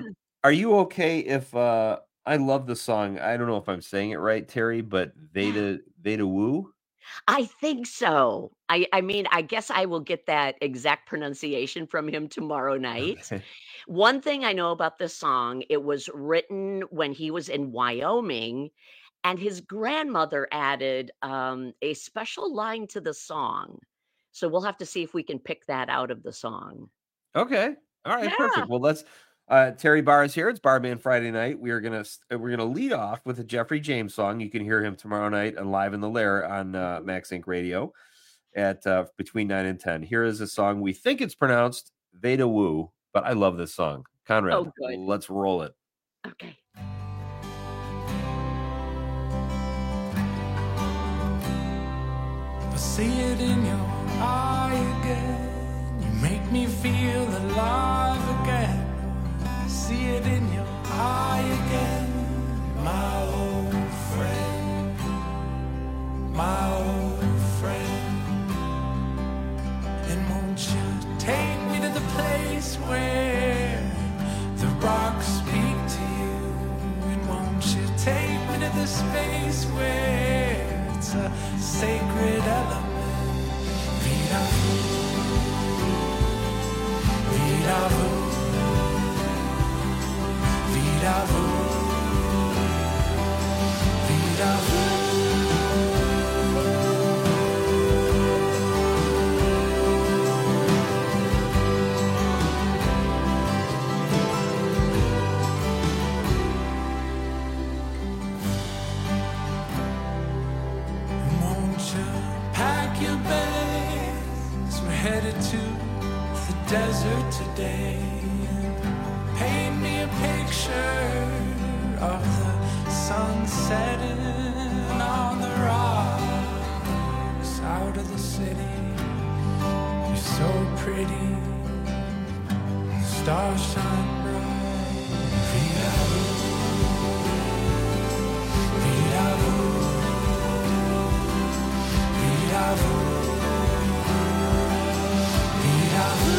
Are you okay if I love the song? I don't know if I'm saying it right, Terry, but Veda Woo. I think so. I mean, I guess I will get that exact pronunciation from him tomorrow night. Okay. One thing I know about this song, it was written when he was in Wyoming, and his grandmother added a special line to the song. So we'll have to see if we can pick that out of the song. Okay. All right. Yeah. Perfect. Well, let's. Terry Barr is here. It's Barman Friday night. We're gonna lead off with a Jeffrey James song. You can hear him tomorrow night and live in the Lair on Max Inc. Radio at between 9 and 10. Here is a song. We think it's pronounced Veda Woo, but I love this song. Conrad, Oh, good. let's roll it. Okay. I see it in your eye again. You make me feel alive again. I see it in your eye again. My old friend. My old friend. And won't you take me to the place where the rocks speak to you? And won't you take me to the space where it's a sacred element? Vida vu, vida vu, vida vu, vida vu. Pack your bags, we're headed to the desert today. Paint me a picture of the sun setting on the rocks out of the city. You're so pretty, the stars shine bright. Vida vu, vida vu. Vida vu, vida vu.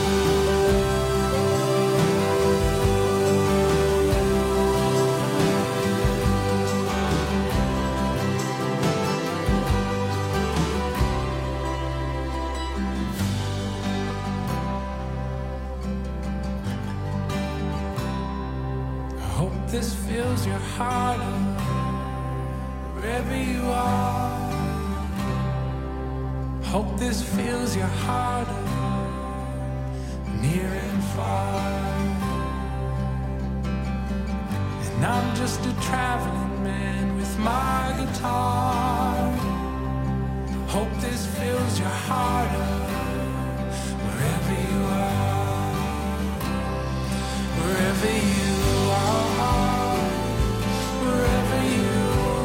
I hope this fills your heart up wherever you are. Hope this fills your heart up, near and far. And I'm just a traveling man with my guitar. Hope this fills your heart up, wherever you are, wherever you are, wherever you are.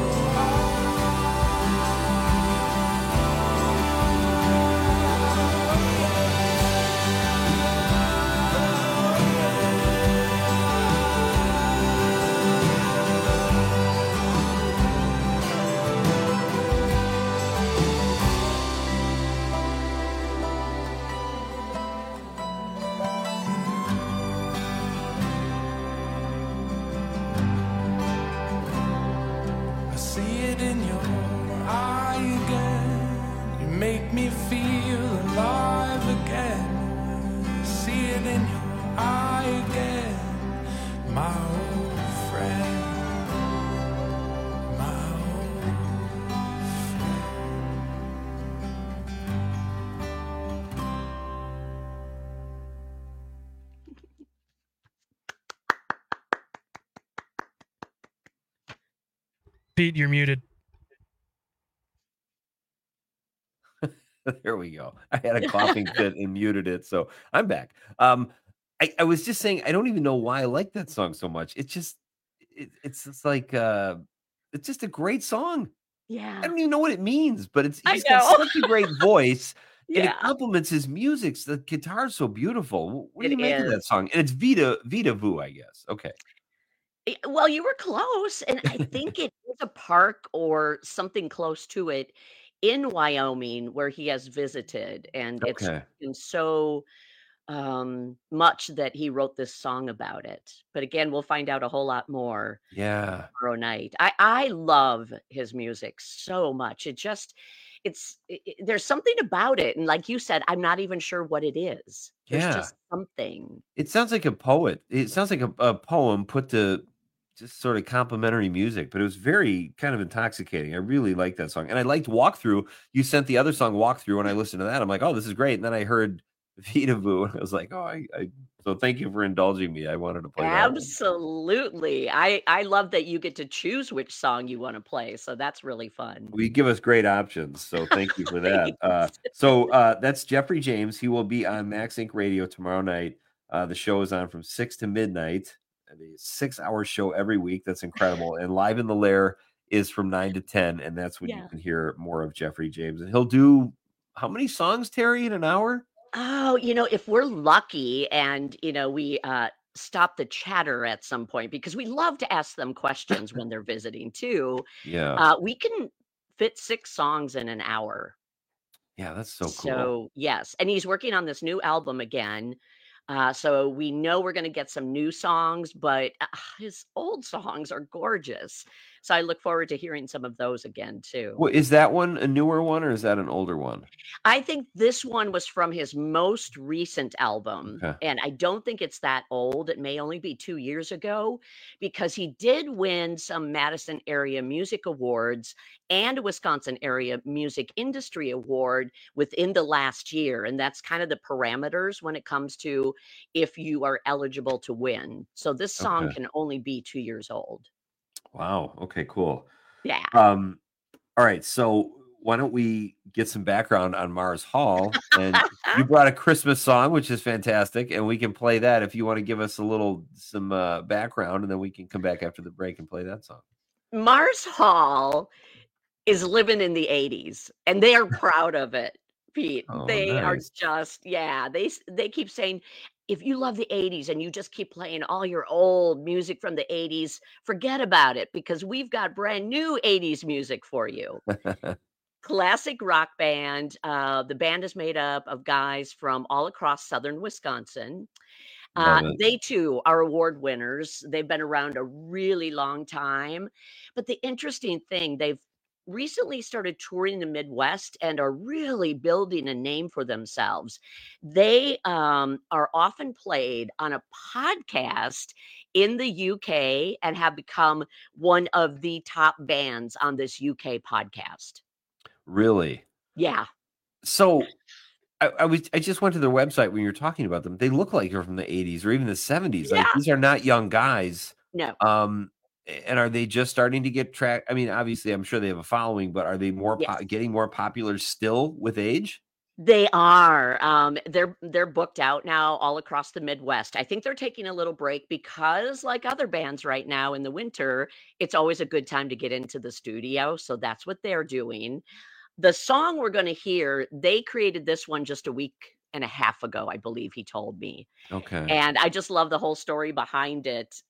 I see it in your eye again. You make me feel alive again. I see it in your eye again. My old friend. My old friend. Pete, you're muted. There we go. I had a coughing fit and muted it, so I'm back. I was just saying I don't even know why I like that song so much. It's just it's like it's just a great song. Yeah. I don't even know what it means, but I he's got know. such a great voice. And Yeah. it complements his music. The guitar's so beautiful. What do It you make of that is. song? And it's Vita Vu, I guess. Okay. Well, you were close, and I think it is a park or something close to it in Wyoming where he has visited, and it's Okay. been so much that he wrote this song about it. But again, we'll find out a whole lot more Yeah. tomorrow night. I love his music so much. There's something about it. And like you said, I'm not even sure what it is. There's Yeah. just something. It sounds like a poet. It sounds like a poem put to just sort of complimentary music, but it was very kind of intoxicating. I really liked that song. And I liked Walkthrough. You sent the other song Walkthrough, and I listened to that. I'm like, oh, this is great. And then I heard Vita Vu, and I was like, oh, so thank you for indulging me. I wanted to play that one. Absolutely. I love that you get to choose which song you want to play. So that's really fun. We give us great options, so thank you for that. So that's Jeffrey James. He will be on Max Inc. Radio tomorrow night. The show is on from 6 to midnight. A 6-hour show every week. That's incredible. And Live in the Lair is from 9 to 10, and that's when you can hear more of Jeffrey James. And he'll do how many songs, Terry, in an hour? Oh, if we're lucky and, we stop the chatter at some point, because we love to ask them questions when they're visiting too. Yeah. We can fit 6 songs in an hour. Yeah, that's so cool. So, yes. And he's working on this new album again. So we know we're going to get some new songs, but his old songs are gorgeous. So I look forward to hearing some of those again, too. Well, is that one a newer one, or is that an older one? I think this one was from his most recent album. Okay. And I don't think it's that old. It may only be 2 years ago, because he did win some Madison Area Music Awards and a Wisconsin Area Music Industry Award within the last year. And that's kind of the parameters when it comes to if you are eligible to win. So this song can only be 2 years old. Wow. Okay, cool. Yeah. All right. So why don't we get some background on Mars Hall? And you brought a Christmas song, which is fantastic, and we can play that if you want to give us some background, and then we can come back after the break and play that song. Mars Hall is living in the 80s, and they are proud of it, Pete. Oh, They are nice. just, they keep saying, if you love the 80s and you just keep playing all your old music from the 80s, forget about it, because we've got brand new 80s music for you. Classic rock band. The band is made up of guys from all across southern Wisconsin. Love it. They too are award winners. They've been around a really long time. But the interesting thing, they've recently started touring the Midwest and are really building a name for themselves. They are often played on a podcast in the UK and have become one of the top bands on this UK podcast. Really? Yeah. So I just went to their website when you were talking about them. They look like they're from the 80s or even the 70s. Like, these are not young guys. No. And are they just starting to get track? I mean, obviously, I'm sure they have a following, but are they getting more popular still with age? They are. They're booked out now all across the Midwest. I think they're taking a little break because, like other bands right now in the winter, it's always a good time to get into the studio. So that's what they're doing. The song we're going to hear, they created this one just a week and a half ago, I believe he told me. Okay. And I just love the whole story behind it.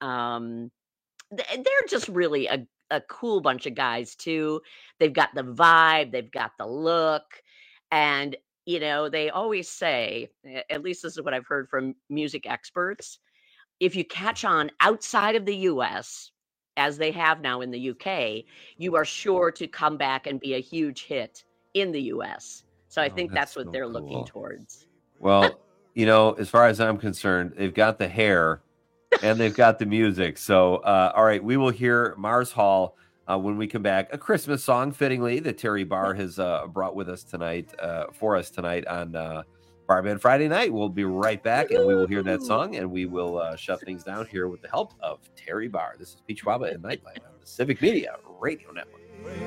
They're just really a cool bunch of guys too. They've got the vibe, they've got the look, and they always say, at least this is what I've heard from music experts, if you catch on outside of the US, as they have now in the UK, you are sure to come back and be a huge hit in the US. So I think that's what they're looking towards. Well, as far as I'm concerned, they've got the hair and they've got the music. So, all right, we will hear Mars Hall when we come back. A Christmas song, fittingly, that Terry Barr has brought with us tonight, for us tonight on Bar Band Friday night. We'll be right back, and we will hear that song, and we will shut things down here with the help of Terry Barr. This is Pete Schwaba and Nightlight on the Civic Media Radio Network.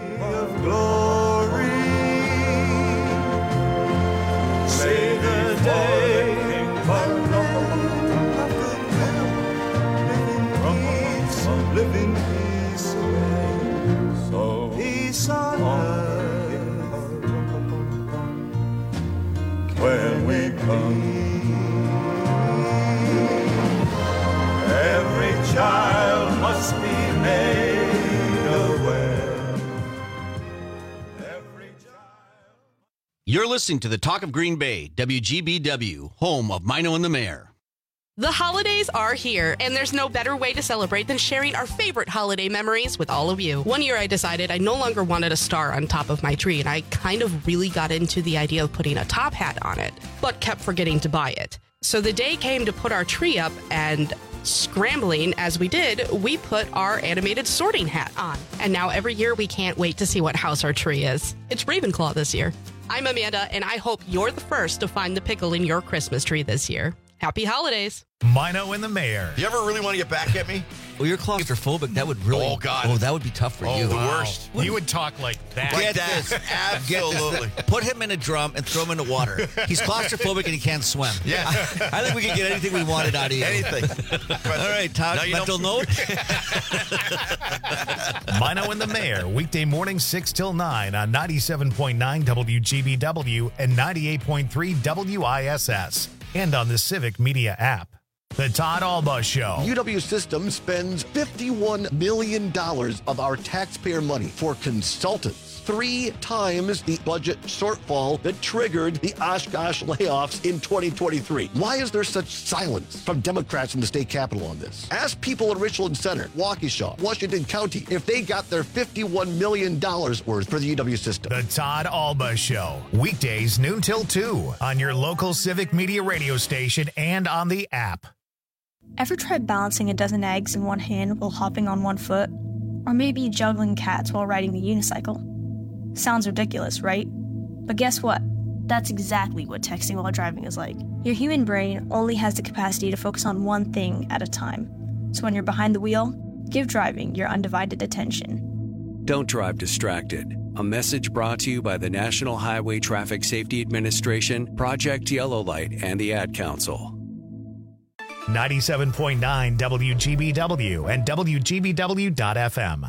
Glory, say the day living peace away, so peace on earth when we come. Every child must be made aware. You're listening to the Talk of Green Bay, WGBW, home of Mino and the Mayor. The holidays are here, and there's no better way to celebrate than sharing our favorite holiday memories with all of you. One year I decided I no longer wanted a star on top of my tree, and I kind of really got into the idea of putting a top hat on it, but kept forgetting to buy it. So the day came to put our tree up, and scrambling as we did, we put our animated sorting hat on. And now every year we can't wait to see what house our tree is. It's Ravenclaw this year. I'm Amanda, and I hope you're the first to find the pickle in your Christmas tree this year. Happy holidays. Mino and the Mayor. You ever really want to get back at me? Well, you're claustrophobic. That would really... Oh, God. Oh, that would be tough for you. The worst. You would talk like that. Like that. Absolutely. Put him in a drum and throw him in the water. He's claustrophobic and he can't swim. Yeah. I think we can get anything we wanted out of you. Anything. All right, Todd, mental note. Mino and the Mayor, weekday morning 6 till 9 on 97.9 WGBW and 98.3 WISS. And on the Civic Media app. The Todd Alba Show. UW Systems spends $51 million of our taxpayer money for consultants. 3 times the budget shortfall that triggered the Oshkosh layoffs in 2023. Why is there such silence from Democrats in the state capitol on this? Ask people at Richland Center, Waukesha, Washington County, if they got their $51 million worth for the UW system. The Todd Alba Show. Weekdays noon till 2 on your local Civic Media radio station and on the app. Ever tried balancing a dozen eggs in one hand while hopping on one foot? Or maybe juggling cats while riding the unicycle? Sounds ridiculous, right? But guess what? That's exactly what texting while driving is like. Your human brain only has the capacity to focus on one thing at a time. So when you're behind the wheel, give driving your undivided attention. Don't drive distracted. A message brought to you by the National Highway Traffic Safety Administration, Project Yellow Light, and the Ad Council. 97.9 WGBW and WGBW.FM.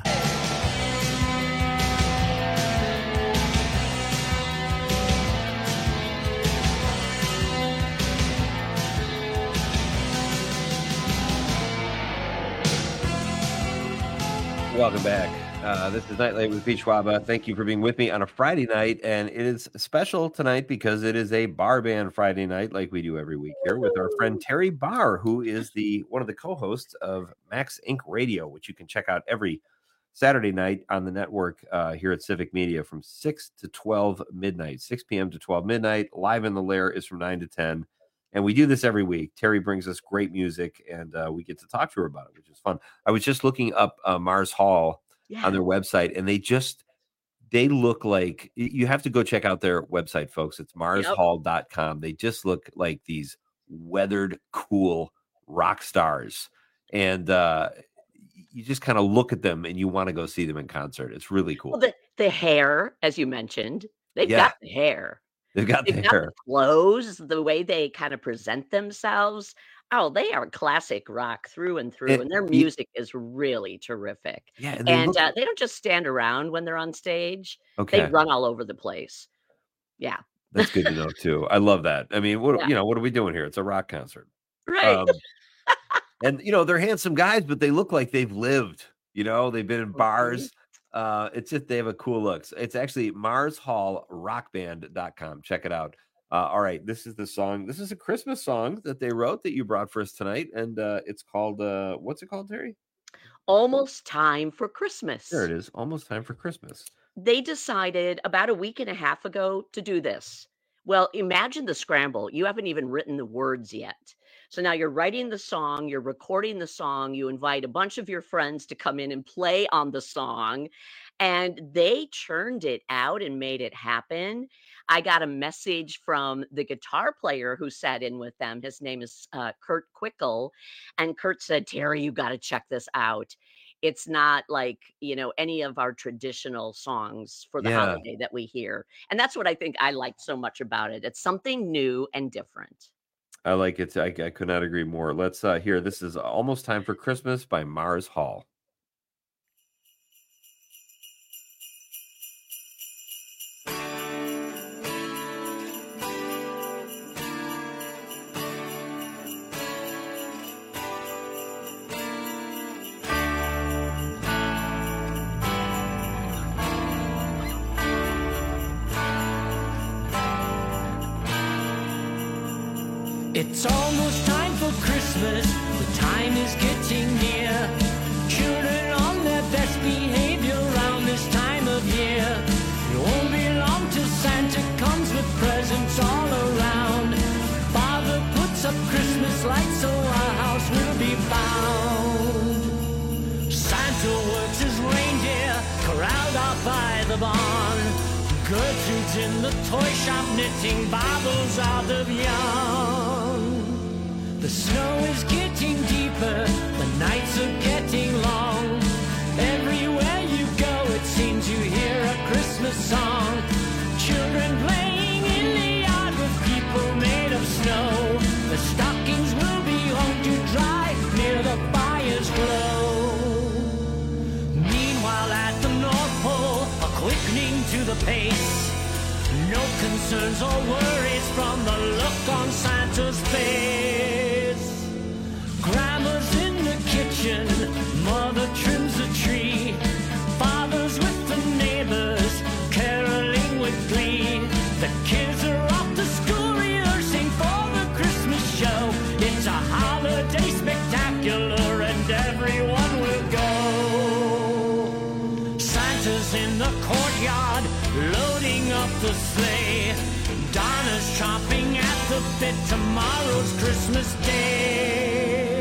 Welcome back. This is Nightlight with Pete Schwaba. Thank you for being with me on a Friday night, and it is special tonight because it is a bar band Friday night, like we do every week here, with our friend Terry Barr, who is one of the co-hosts of Max Inc. Radio, which you can check out every Saturday night on the network here at Civic Media from 6 to 12 midnight, 6 p.m. to 12 midnight. Live in the Lair is from 9 to 10. And we do this every week. Terry brings us great music, and we get to talk to her about it, which is fun. I was just looking up Mars Hall on their website, and they look like, you have to go check out their website, folks. It's marshall.com. They just look like these weathered, cool rock stars. And you just kind of look at them and you want to go see them in concert. It's really cool. Well, the hair, as you mentioned, they've got the hair. They've got the hair. The clothes, the way they kind of present themselves. Oh, they are classic rock through and through, and their music is really terrific. Yeah, and they don't just stand around when they're on stage. Okay. They run all over the place. Yeah. That's good to know, too. I love that. I mean, what are we doing here? It's a rock concert. Right. And, they're handsome guys, but they look like they've lived. They've been in bars. It's just they have a cool look. It's actually marshallrockband.com. Check it out. All right, this is the song. This is a Christmas song that they wrote that you brought for us tonight, and it's called what's it called, Terry? Almost Time for Christmas. There it is. Almost Time for Christmas. They decided about a week and a half ago to do this. Well, imagine the scramble. You haven't even written the words yet. So now you're writing the song, you're recording the song, you invite a bunch of your friends to come in and play on the song, and they churned it out and made it happen. I got a message from the guitar player who sat in with them. His name is Kurt Quickle, and Kurt said, Terry, you got to check this out. It's not like, any of our traditional songs for the holiday that we hear. And that's what I think I liked so much about it. It's something new and different. I like it. I could not agree more. Let's hear. This is Almost Time for Christmas by Mars Hall. It's almost time for Christmas, the time is getting near. Children on their best behavior around this time of year. It won't be long till Santa comes with presents all around. Father puts up Christmas lights so our house will be found. Santa works his reindeer, corralled out by the barn. Gertrude's in the toy shop knitting Bibles out of yarn. The snow is getting deeper, the nights are getting long. Everywhere you go, it seems you hear a Christmas song. Children playing in the yard with people made of snow. The stockings will be hung to dry near the fire's glow. Meanwhile at the North Pole, a quickening to the pace. No concerns or worries from the look on Santa's face. Grandma's in the kitchen, Mother trims the tree. Father's with the neighbors, caroling with glee. The kids are off to school rehearsing for the Christmas show. It's a holiday spectacular and everyone will go. Santa's in the courtyard, loading up the sleigh. Donna's chomping at the bit, tomorrow's Christmas Day.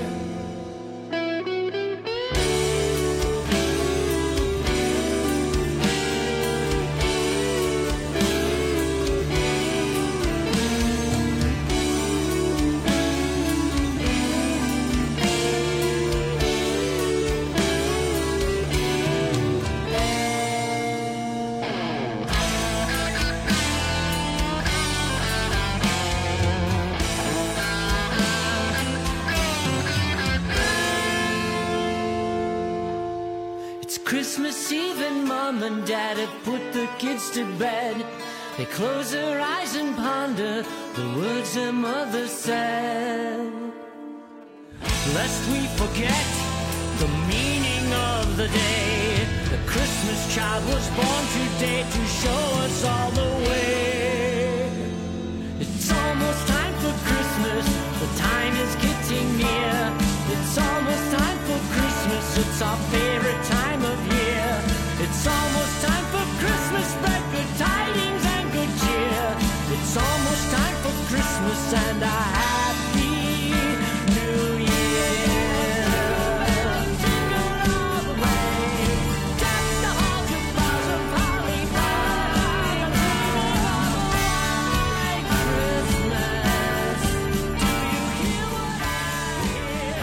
Christmas Eve and Mom and Dad have put the kids to bed. They close their eyes and ponder the words their mother said. Lest we forget the meaning of the day, the Christmas child was born today to show us all the way. It's almost time for Christmas, the time is getting near. It's almost time for Christmas, it's our favorite time of year. It's almost time for Christmas, spread good tidings and good cheer. It's almost time for Christmas and a happy New Year. Jingle all the way, deck the halls with boughs of holly, jingle all the way. Christmas, do you hear what I hear?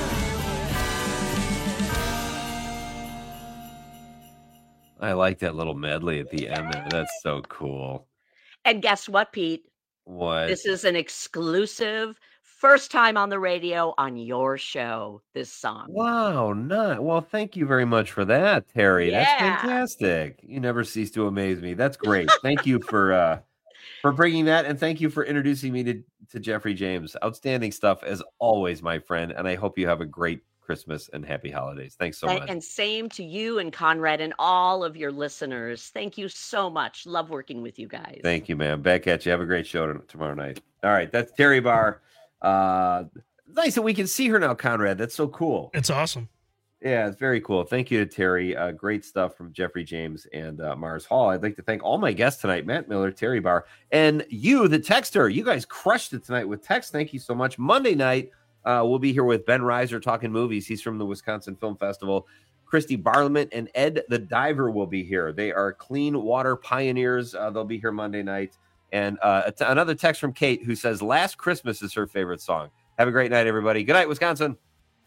I like that little medley at the end there. That's so cool. And guess what, Pete? What? This is an exclusive, first time on the radio on your show, this song. Wow, well, thank you very much for that, Terry. Yeah. That's fantastic. You never cease to amaze me. That's great. Thank you for bringing that, and thank you for introducing me to Jeffrey James. Outstanding stuff as always, my friend, and I hope you have a great Christmas and happy holidays. Thanks so much. And same to you and Conrad and all of your listeners. Thank you so much. Love working with you guys. Thank you, man. Back at you. Have a great show tomorrow night. All right, that's Terry Barr. Nice that we can see her now, Conrad. That's so cool. It's awesome. Yeah, it's very cool. Thank you to Terry. Great stuff from Jeffrey James and Mars Hall. I'd like to thank all my guests tonight, Matt Miller, Terry Barr, and you, the texter. You guys crushed it tonight with text. Thank you so much. Monday night, we'll be here with Ben Reiser talking movies. He's from the Wisconsin Film Festival. Christy Barlament and Ed the Diver will be here. They are clean water pioneers. They'll be here Monday night. And another text from Kate who says, Last Christmas is her favorite song. Have a great night, everybody. Good night, Wisconsin.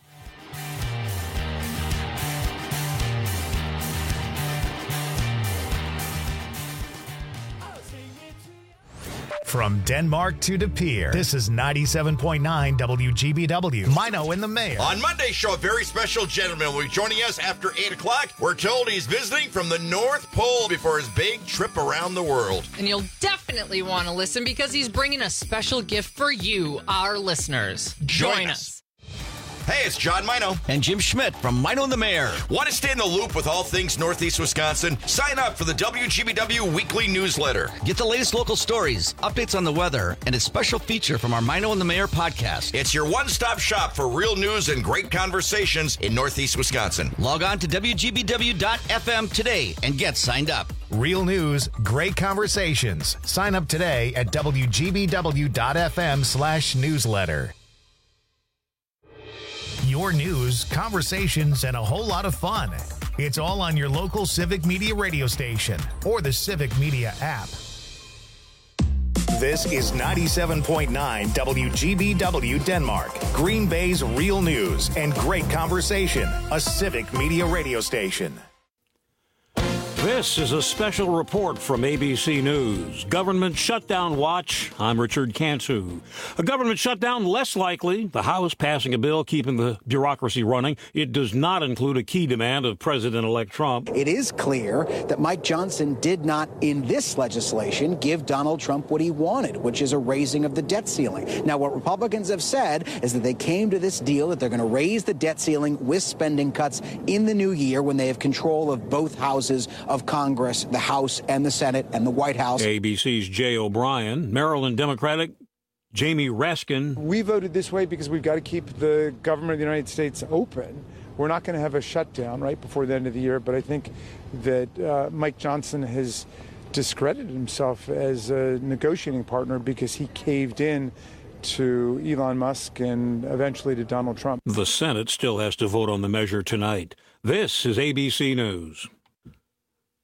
From Denmark to De Pere, this is 97.9 WGBW. Mino and the Mayor. On Monday's show, a very special gentleman will be joining us after 8 o'clock. We're told he's visiting from the North Pole before his big trip around the world. And you'll definitely want to listen because he's bringing a special gift for you, our listeners. Join us. Hey, it's John Mino. And Jim Schmidt from Mino and the Mayor. Want to stay in the loop with all things Northeast Wisconsin? Sign up for the WGBW weekly newsletter. Get the latest local stories, updates on the weather, and a special feature from our Mino and the Mayor podcast. It's your one-stop shop for real news and great conversations in Northeast Wisconsin. Log on to WGBW.FM today and get signed up. Real news, great conversations. Sign up today at WGBW.FM/newsletter. Your news, conversations, and a whole lot of fun. It's all on your local Civic Media radio station or the Civic Media app. This is 97.9 WGBW Denmark, Green Bay's real news and great conversation, a Civic Media radio station. This is a special report from ABC News. Government shutdown watch. I'm Richard Cantu. A government shutdown less likely. The House passing a bill keeping the bureaucracy running. It does not include a key demand of President-elect Trump. It is clear that Mike Johnson did not, in this legislation, give Donald Trump what he wanted, which is a raising of the debt ceiling. Now, what Republicans have said is that they came to this deal that they're going to raise the debt ceiling with spending cuts in the new year when they have control of both houses of Congress, the House and the Senate and the White House. ABC's Jay O'Brien, Maryland Democratic Jamie Raskin. We voted this way because we've got to keep the government of the United States open. We're not going to have a shutdown right before the end of the year, but I think that Mike Johnson has discredited himself as a negotiating partner because he caved in to Elon Musk and eventually to Donald Trump. The Senate still has to vote on the measure tonight. This is ABC News.